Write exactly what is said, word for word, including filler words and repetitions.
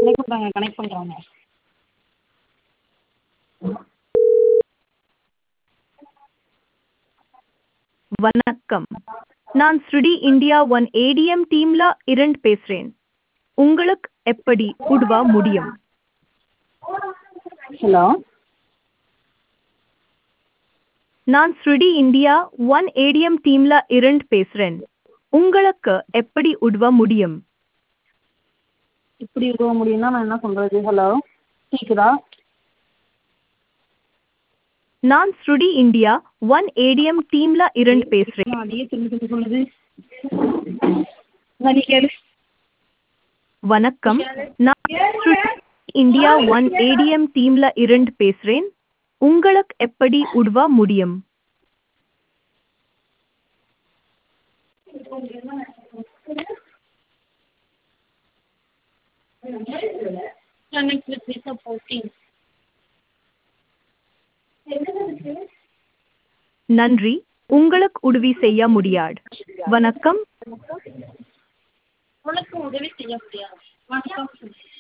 Connect பண்ணுறாங்க connect பண்ணுறாங்க வணக்கம், நான் ஸ்ருடி இந்தியா ஒன் ஏடிஎம் டீம்ல இருந்து பேசுறேன். உங்களுக்கு எப்படி உதவ முடியும்? ஹலோ நான் ஸ்ருடி இந்தியா ஒன் ஏடிஎம் டீம்ல இருந்து பேசுறேன். உங்களுக்கு எப்படி உதவ முடியும்? இப்படி உதவ முடியும்னா நான் என்ன பண்ணுறது? ஹலோ கேட்குதா? நான் ஸ்ருடி இந்தியா ஒன் ஏடிஎம் டீம்ல இருந்து பேசுறேன். நான் அதையே திரும்பி திரும்பி சொல்லுது. நான் நீ கேளு. வணக்கம், நான் ஸ்ருடி இந்தியா ஒன் ஏடிஎம் டீம்ல இருந்து பேசுறேன். உங்களுக்கு எப்படி உதவ முடியும்? Connect with Visa fourteen. நன்றி, உங்களுக்கு உதவி செய்ய முடியாது. வணக்கம். உனக்கு உதவி செய்ய முடியாது. வணக்கம்.